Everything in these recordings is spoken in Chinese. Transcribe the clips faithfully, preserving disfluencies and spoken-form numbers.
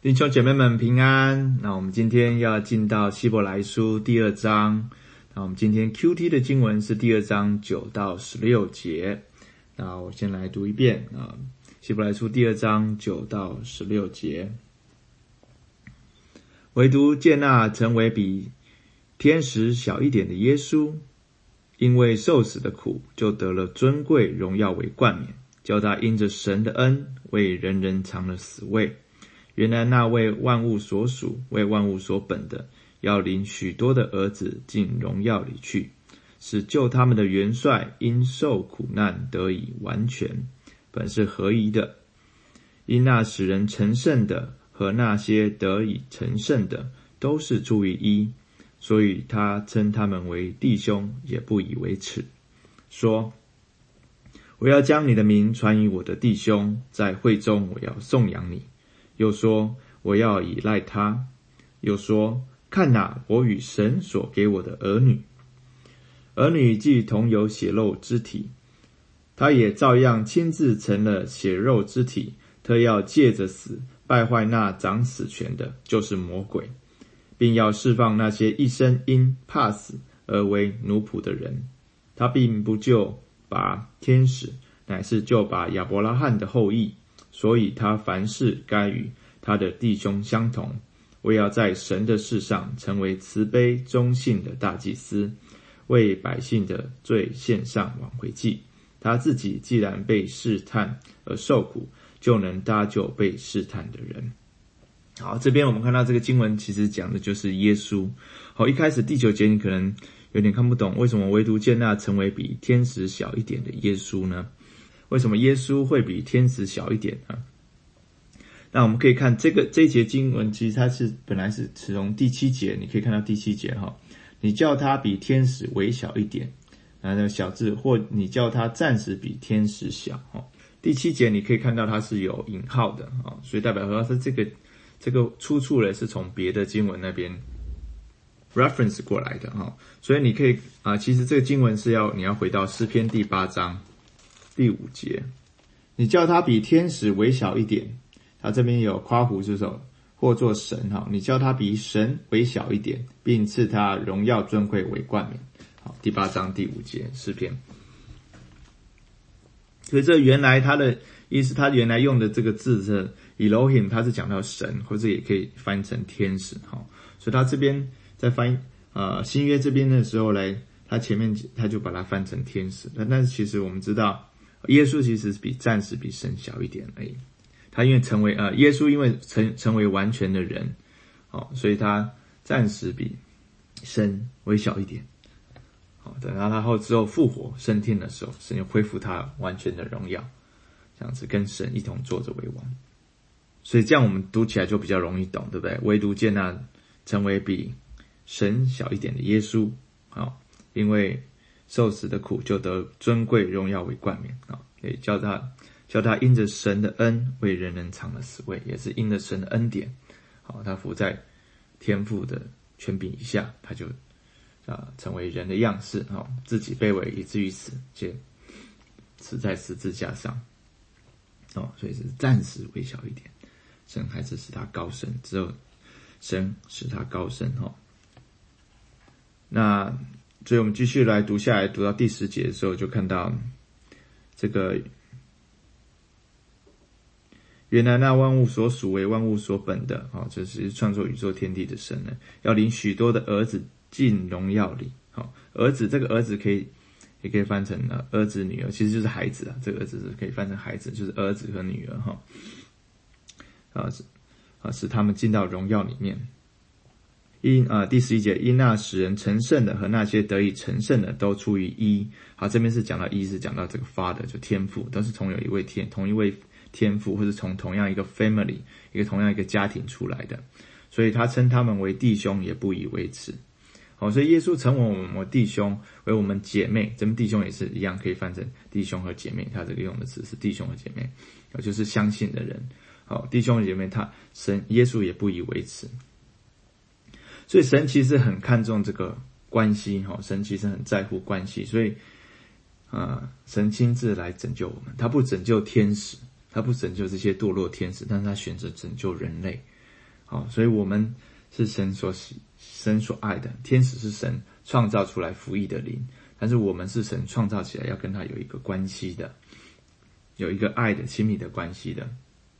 弟兄姐妹们平安。那我们今天要进到希伯来书第二章。那我们今天 Q T 的经文是第二章九到十六节。那我先来读一遍啊，希伯来书第二章九到十六节。唯独见那成为比天使小一点的耶稣，因为受死的苦，就得了尊贵荣耀为冠冕，叫他因着神的恩，为人人尝了死味。原来那为万物所属，为万物所本的，要领许多的儿子进荣耀里去，使救他们的元帅因受苦难得以完全，本是合宜的。因那使人成圣的和那些得以成圣的，都是出于一，所以他称他们为弟兄，也不以为耻，说：我要将你的名传于我的弟兄，在会中我要颂扬你。又说我要倚赖他。又说看哪，我与神所给我的儿女，儿女既同有血肉之体，他也照样亲自成了血肉之体，特要借着死败坏那掌死权的，就是魔鬼，并要释放那些一生因怕死而为奴仆的人。他并不就拔天使，乃是就拔亚伯拉罕的后裔，所以他凡事该与他的弟兄相同，为要在神的事上成为慈悲忠信的大祭司，为百姓的罪献上挽回祭。他自己既然被试探而受苦，就能搭救被试探的人。好，这边我们看到这个经文其实讲的就是耶稣。好，一开始第九节你可能有点看不懂，为什么唯独见那成为比天使小一点的耶稣呢？为什么耶稣会比天使小一点呢？那我们可以看这个这一节经文，其实它是本来是从第七节，你可以看到第七节哈，你叫他比天使微小一点，那个小字，或你叫他暂时比天使小哈。第七节你可以看到它是有引号的啊，所以代表说是这个这个出处呢是从别的经文那边 reference 过来的哈，所以你可以啊，其实这个经文是要你要回到诗篇第八章第五节，你叫他比天使微小一点。他这边有夸胡之手，或作神哈，你叫他比神微小一点，并赐他荣耀尊贵为冠冕。好，第八章第五节诗篇。所以这原来他的意思，他原来用的这个字是 Elohim， 他是讲到神，或者也可以翻成天使哈。所以他这边在翻呃新约这边的时候来，他前面他就把它翻成天使。但是其实我们知道，耶稣其实比暂时比神小一点而已。他因为成为呃，耶稣因为成成为完全的人，哦，所以他暂时比神微小一点。好，等到他后之后复活升天的时候，神又恢复他完全的荣耀，这样子跟神一同坐着为王。所以这样我们读起来就比较容易懂，对不对？唯独见那成为比神小一点的耶稣，好，因为受死的苦，就得尊贵荣耀为冠冕啊，也叫他。叫他因着神的恩，为人人尝了死味，也是因着神的恩典，好，他服在天父的权柄以下，他就啊成为人的样式，好，自己卑微以至于死，且死在十字架上，哦，所以是暂时微小一点，神还是使他高升，只有神使他高升哈。那所以我们继续来读下来，读到第十节的时候，就看到这个。原来那万物所属为万物所本的，哦，这是创作宇宙天地的神呢，要领许多的儿子进荣耀里。好，儿子这个儿子可以也可以翻成呃儿子女儿，其实就是孩子啊，这个儿子是可以翻成孩子，就是儿子和女儿哈。啊是啊使他们进到荣耀里面。因啊第十一节，因那使人成圣的和那些得以成圣的，都出于一。好，这边是讲到一，是讲到这个 Father 就天父，都是同有一位天，同一位。天父，或是从同样一个 family 一个同样一个家庭出来的，所以他称他们为弟兄，也不以为耻。好，所以耶稣称我们为弟兄，为我们姐妹，这边弟兄也是一样，可以翻成弟兄和姐妹，他这个用的词是弟兄和姐妹，就是相信的人。好，弟兄和姐妹，他神耶稣也不以为耻。所以神其实很看重这个关系，神其实很在乎关系，所以呃，神亲自来拯救我们，他不拯救天使，他不拯救这些堕落天使，但是他选择拯救人类。 好，所以我们是神所喜神所爱的，天使是神创造出来服役的灵，但是我们是神创造起来要跟他有一个关系的，有一个爱的亲密的关系的。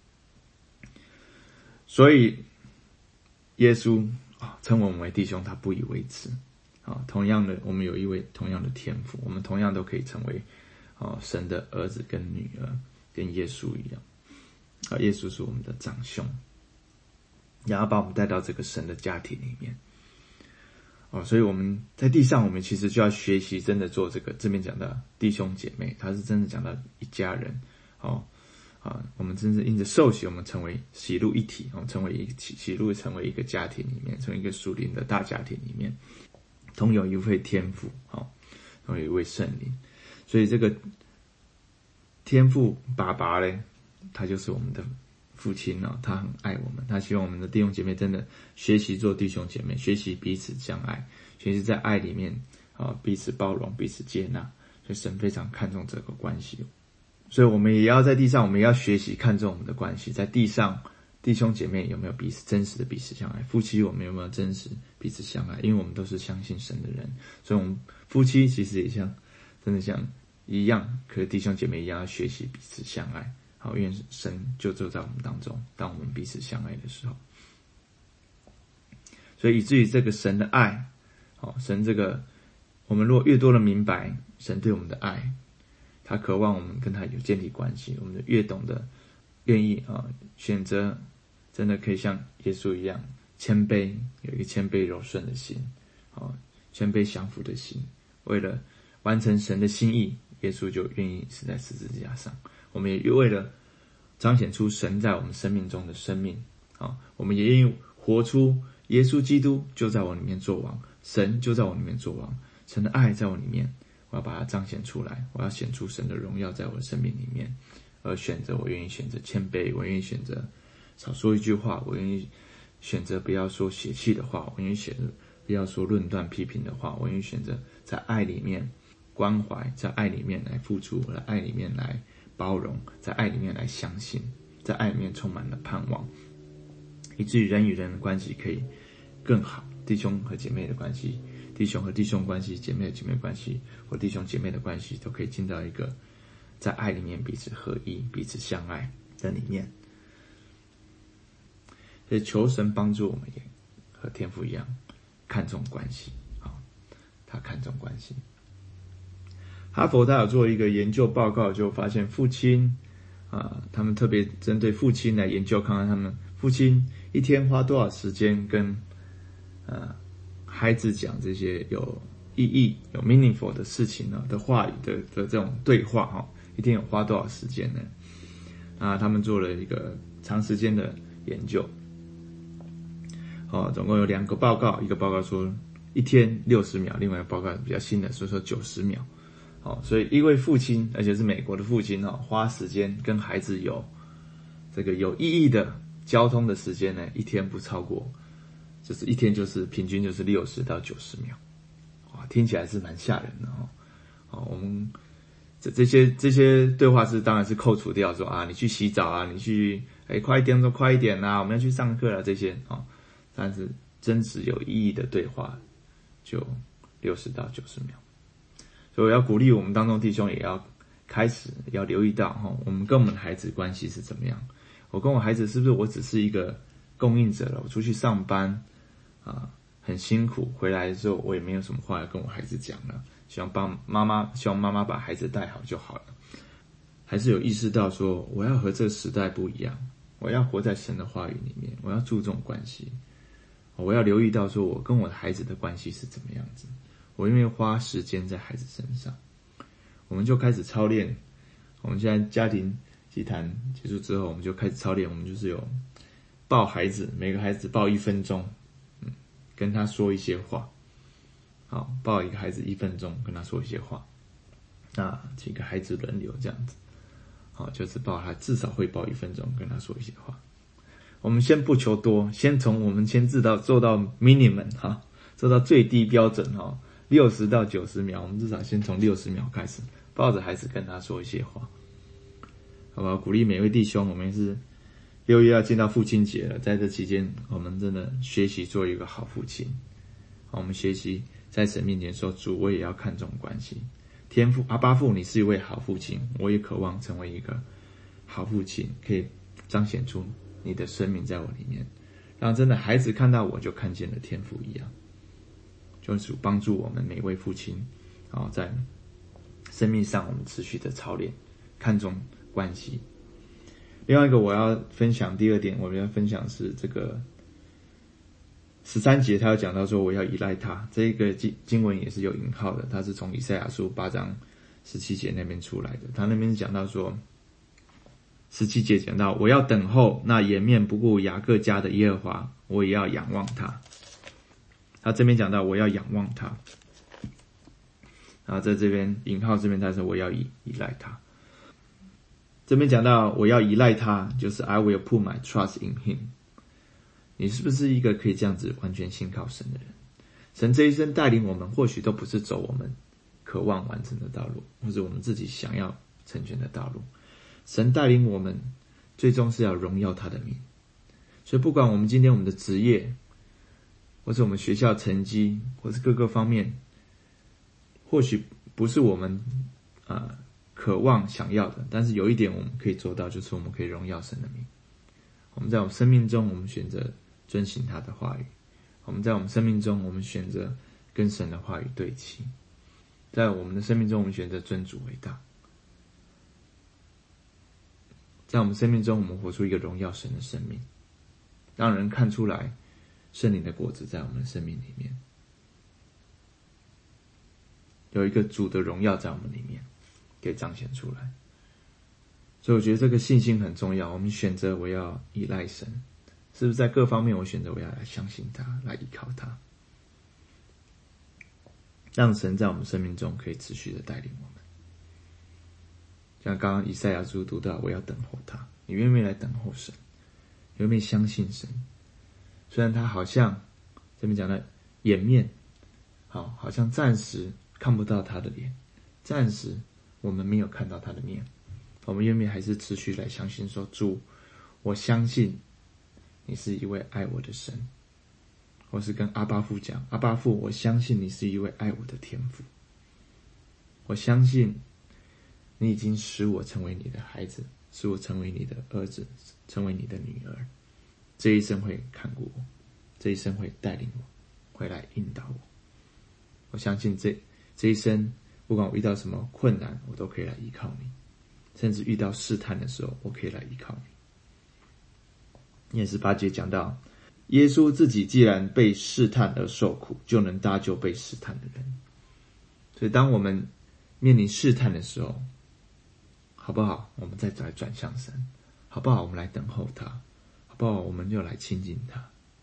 所以耶稣啊称我们为弟兄，他不以为耻。啊，同样的，我们有一位同样的天父，我们同样都可以成为啊神的儿子跟女儿，跟耶稣一样。啊，耶稣是我们的长兄，然后把我们带到这个神的家庭里面。哦，所以我们在地上，我们其实就要学习真的做这个这边讲的弟兄姐妹，他是真的讲到一家人。哦，啊，我们真是因着受洗，我们成为喜乐一体，我们成为一起喜乐，成为一个家庭里面，成为一个属灵的大家庭里面。同有一位天父，好，同有一位圣灵，所以这个天父爸爸呢，他就是我们的父亲啊，他很爱我们，他希望我们的弟兄姐妹真的学习做弟兄姐妹，学习彼此相爱，学习在爱里面啊彼此包容，彼此接纳，所以神非常看重这个关系，所以我们也要在地上，我们也要学习看重我们的关系，在地上。弟兄姐妹有没有彼此真实的彼此相爱？夫妻我们有没有真实彼此相爱？因为我们都是相信神的人，所以我们夫妻其实也像真的像一样，和弟兄姐妹一样要学习彼此相爱。好，愿神就住在我们当中，当我们彼此相爱的时候，所以以至于这个神的爱，好，神这个我们如果越多的明白神对我们的爱，他渴望我们跟他有建立关系，我们就越懂得愿意啊选择。真的可以像耶稣一样谦卑，有一个谦卑柔顺的心，哦，谦卑降服的心，为了完成神的心意，耶稣就愿意死在十字架上。我们也为了彰显出神在我们生命中的生命，哦，我们也愿意活出耶稣基督就在我里面做王，神就在我里面做王，神的爱在我里面，我要把它彰显出来，我要显出神的荣耀在我的生命里面，而选择我愿意选择谦卑，我愿意选择少说一句话，我愿意选择不要说血气的话，我愿意选择不要说论断批评的话，我愿意选择在爱里面关怀，在爱里面来付出，在爱里面来包容，在爱里面来相信，在爱里面充满了盼望，以至于人与人的关系可以更好，弟兄和姐妹的关系，弟兄和弟兄关系，姐妹和姐妹关系，或弟兄姐妹的关系，都可以进到一个在爱里面彼此合一，彼此相爱的里面。所以求神帮助我们也和天父一样看重关系，好，他看重关系。哈佛他有做一个研究报告，就发现父亲啊，他们特别针对父亲来研究，看看他们父亲一天花多少时间跟呃孩子讲这些有意义、有 meaningful 的事情呢的话语的的这种对话哈，一天有花多少时间呢？啊，他们做了一个长时间的研究。哦，总共有两个报告，一个报告说一天六十秒，另外一个报告比较新的，所以说九十秒。哦，所以一位父亲，而且是美国的父亲哦，花时间跟孩子有这个有意义的交通的时间呢，一天不超过，就是一天就是平均就是六十到九十秒。哇，听起来是蛮吓人的哦。哦，我们这这些这些对话是当然是扣除掉说啊，你去洗澡啊，你去哎快一点说快一点啊，我们要去上课啊这些哦。但是真实有意义的对话就六十到九十秒，所以我要鼓励我们当中弟兄也要开始要留意到哈，我们跟我们的孩子关系是怎么样。我跟我孩子是不是我只是一个供应者了？我出去上班啊，很辛苦，回来之后我也没有什么话要跟我孩子讲了，希望帮妈妈，希望妈妈把孩子带好就好了。还是有意识到说，我要和这个时代不一样，我要活在神的话语里面，我要注重关系。我要留意到说我跟我的孩子的关系是怎么样子，我愿意花时间在孩子身上。我们就开始操练，我们现在家庭祭坛结束之后，我们就开始操练，我们就是有抱孩子，每个孩子抱一分钟，嗯，跟他说一些话。好，抱一个孩子一分钟，跟他说一些话。那几个孩子轮流这样子，好，就是抱他至少会抱一分钟，跟他说一些话。我们先不求多，先从我们先知道做到 minimum 哈，做到最低标准哈，六十到九十秒，我们至少先从六十秒开始，抱着孩子跟他说一些话，好不好？鼓励每位弟兄，我们是六月要进到父亲节了，在这期间，我们真的学习做一个好父亲。我们学习在神面前说，主，我也要看重关系。天父阿爸父，你是一位好父亲，我也渴望成为一个好父亲，可以彰显出你的生命在我里面，让真的孩子看到我就看见了天父一样。求主帮助我们每位父亲，在生命上我们持续的操练，看重关系。另外一个我要分享第二点，我们要分享是这个十三节，他有讲到说我要依赖他，这个经文也是有引号的，他是从以赛亚书八章十七节那边出来的。他那边讲到说，十七节讲到我要等候那掩面不顾雅各家的耶和华，我也要仰望他。他这边讲到我要仰望他，然后在这边引号这边他说我要依依赖他。这边讲到我要依赖他，就是 I will put my trust in him。 你是不是一个可以这样子完全信靠神的人？神这一生带领我们，或许都不是走我们渴望完成的道路，或者我们自己想要成全的道路。神带领我们，最终是要荣耀他的名。所以不管我们今天我们的职业，或是我们学校成绩，或是各个方面，或许不是我们呃渴望想要的，但是有一点我们可以做到，就是我们可以荣耀神的名。我们在我们生命中，我们选择遵行他的话语；我们在我们生命中，我们选择跟神的话语对齐；在我们的生命中，我们选择尊主为大；在我们生命中，我们活出一个荣耀神的生命，让人看出来圣灵的果子在我们的生命里面，有一个主的荣耀在我们里面可以彰显出来。所以我觉得这个信心很重要。我们选择我要依赖神，是不是在各方面我选择我要来相信他，来依靠他，让神在我们生命中可以持续的带领我们。像刚刚以赛亚书读到我要等候他，你愿不愿意来等候神？你愿不愿意相信神？虽然他好像这边讲的掩面，好，好像暂时看不到他的脸，暂时我们没有看到他的面，我们愿不愿意还是持续来相信说，主，我相信你是一位爱我的神。或是跟阿爸父讲，阿爸父，我相信你是一位爱我的天父，我相信你已经使我成为你的孩子，使我成为你的儿子，成为你的女儿，这一生会看顾我，这一生会带领我，会来引导我。我相信这这一生不管我遇到什么困难，我都可以来依靠你，甚至遇到试探的时候，我可以来依靠你。也是八节讲到，耶稣自己既然被试探而受苦，就能搭救被试探的人。所以当我们面临试探的时候，好不好，我们再来转向神，好不好，我们来等候他，好不好，我们就来亲近他。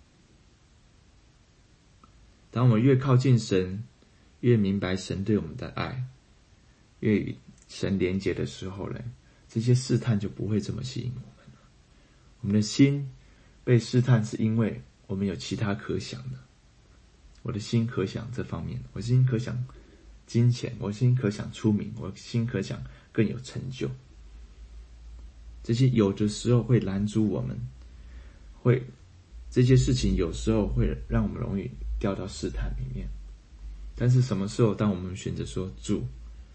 当我们越靠近神，越明白神对我们的爱，越与神连结的时候呢，这些试探就不会这么吸引我们了。我们的心被试探是因为我们有其他可想的，我的心可想这方面，我的心可想金钱，我的心可想出名，我的心可想更有成就。这些有的时候会拦阻我们，会这些事情有时候会让我们容易掉到试探里面。但是什么时候当我们选择说，主，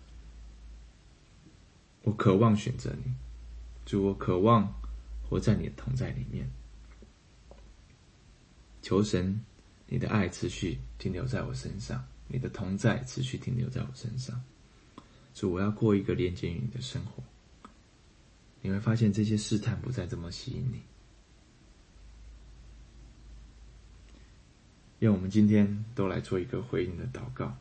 我渴望选择你，主，我渴望活在你的同在里面，求神你的爱持续停留在我身上，你的同在持续停留在我身上，主，我要过一个连接于你的生活，你会发现这些试探不再这么吸引你。愿我们今天都来做一个回应的祷告，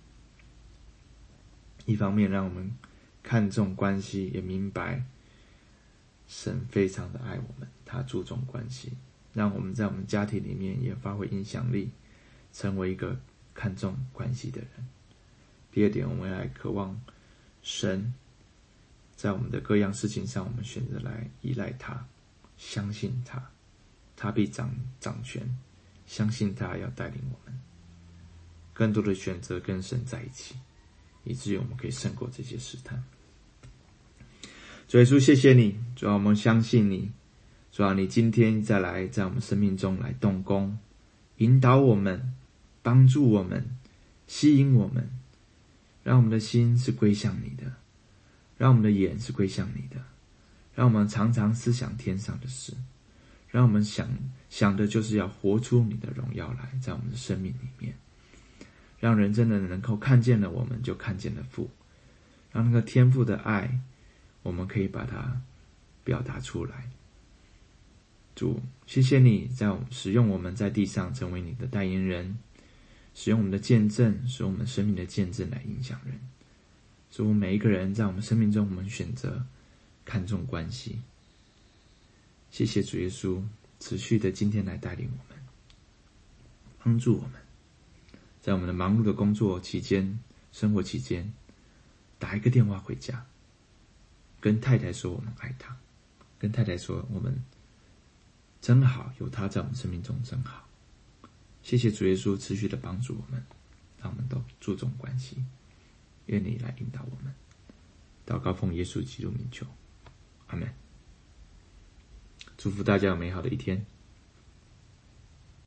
一方面让我们看重关系，也明白神非常的爱我们，他注重关系，让我们在我们家庭里面也发挥影响力，成为一个看重关系的人。第二点，我们来渴望神在我们的各样事情上，我们选择来依赖他，相信他，他必掌掌权，相信他要带领我们更多的选择跟神在一起，以至于我们可以胜过这些试探。主耶稣，谢谢你，主啊，我们相信你， 主啊，你今天再来在我们生命中来动工，引导我们，帮助我们，吸引我们，让我们的心是归向你的，让我们的眼是归向你的，让我们常常思想天上的事，让我们想想的就是要活出你的荣耀来，在我们的生命里面，让人真的能够看见了我们就看见了父，让那个天父的爱我们可以把它表达出来。主，谢谢你在使用我们在地上成为你的代言人，使用我们的见证，使用我们生命的见证来影响人。主，每一个人在我们生命中，我们选择看重关系。谢谢主耶稣持续的今天来带领我们，帮助我们在我们的忙碌的工作期间、生活期间，打一个电话回家，跟太太说我们爱她，跟太太说我们真好，有她在我们生命中真好。谢谢主耶稣持续的帮助我们，让我们都注重关系。愿你来引导我们。祷告奉耶稣基督名求，阿们。祝福大家有美好的一天。